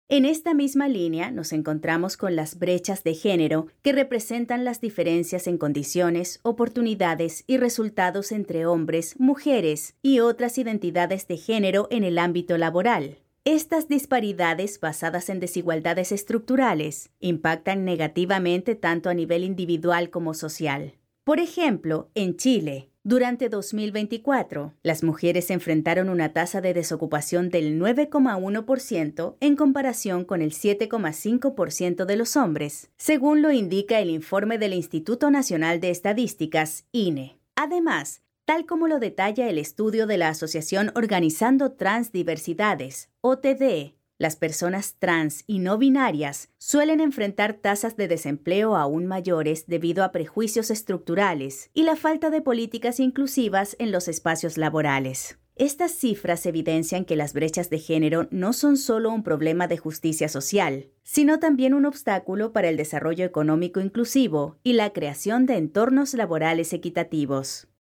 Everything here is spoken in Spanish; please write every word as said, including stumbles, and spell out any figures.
En esta misma línea nos encontramos con las brechas de género que representan las diferencias en condiciones, oportunidades y resultados entre hombres, mujeres y otras identidades de género en el ámbito laboral. Estas disparidades basadas en desigualdades estructurales impactan negativamente tanto a nivel individual como social. Por ejemplo, en Chile, durante dos mil veinticuatro, las mujeres enfrentaron una tasa de desocupación del nueve coma uno por ciento en comparación con el siete coma cinco por ciento de los hombres, según lo indica el informe del Instituto Nacional de Estadísticas, I N E. Además, tal como lo detalla el estudio de la Asociación Organizando Transdiversidades, O T D, las personas trans y no binarias suelen enfrentar tasas de desempleo aún mayores debido a prejuicios estructurales y la falta de políticas inclusivas en los espacios laborales. Estas cifras evidencian que las brechas de género no son solo un problema de justicia social, sino también un obstáculo para el desarrollo económico inclusivo y la creación de entornos laborales equitativos.